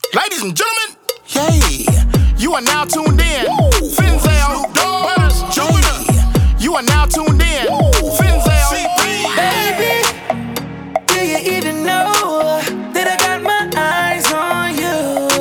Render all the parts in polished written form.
Ladies and gentlemen, yay, you are now tuned in. Finzel, Butters, Jupiter. You are now tuned in. Finzel, baby, do you even know that I got my eyes on you?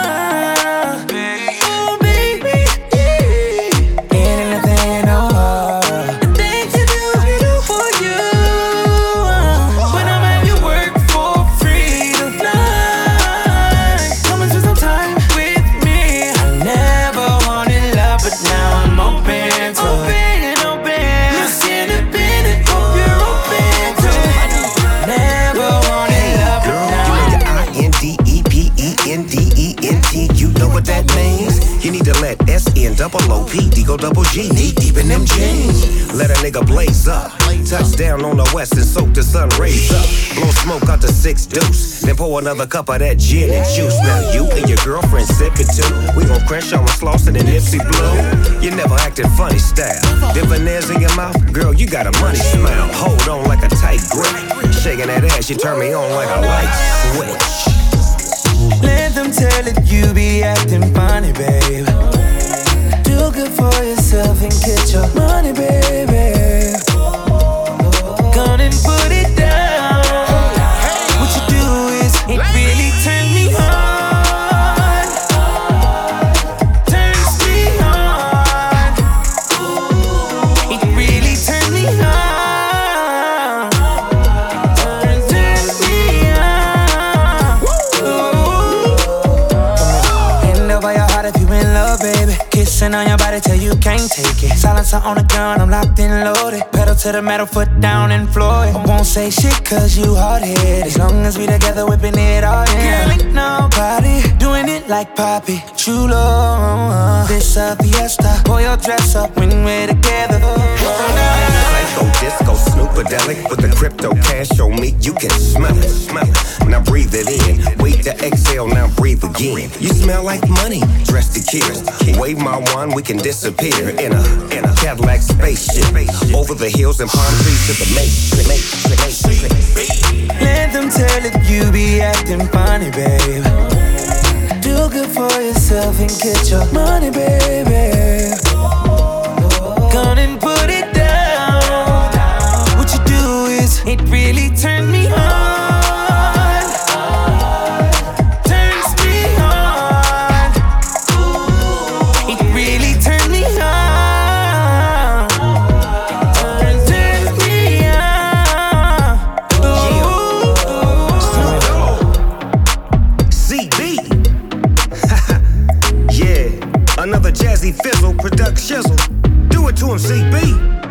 Oh, baby, yeah. Ain't anything you know. The things you do for you. When I'm at your work for free tonight. Come and spend some time with me. I never wanted love, but now I'm open to it. Miss Independent, hope you're open to it. Never wanted love, but now you know your INDEPENDENT. You know what that means? You need to let SNOOPD go double G. Knee deep in them jeans. Let a nigga blaze up. Touchdown on the west and soak the sun rays up. Blow smoke out the 6 deuce. Then pour another cup of that gin and juice. Now you and your girlfriend sip it too. We gon' Crenshaw and Slauson and Nipsey Blue. You never acted funny style. Them veneers in your mouth, girl, you got a money smile. Hold on like a tight grip. Shaking that ass, you turn me on like a light switch. let them tell it you be acting funny, babe. Do good for yourself and get your money, baby. Gone and put it down. What you do is, it really turns me on. Turns me on. It really turns me on. Turns me on. Hand over your heart if you in love, baby. Kissing on your body till you can't take it. Silencer on the gun, I'm locked and loaded. Pedal to the metal, foot down and floor it. I won't say shit cause you hard-headed. As long as we together whipping it all in. Girl, ain't nobody doing it like Poppy. True love, this a fiesta. Pull your dress up when we're together. Psycho, disco, snoopadelic. With the crypto cash on me, you can smell it, smell it. Now breathe it in, wait to exhale, now breathe again. You smell like money, dressed to kill. Wave my wand, we can disappear in a Cadillac spaceship. Over the hills and palm trees to the matrix. Let them tell it you be acting funny, babe. Do good for yourself and get your money, baby. Gone and put it down. What you do is, it really turns me on. Turns me on. It really turns me on. Turns me on. CB. Yeah, another Jazzy Fizzle production. Do it to him, CB.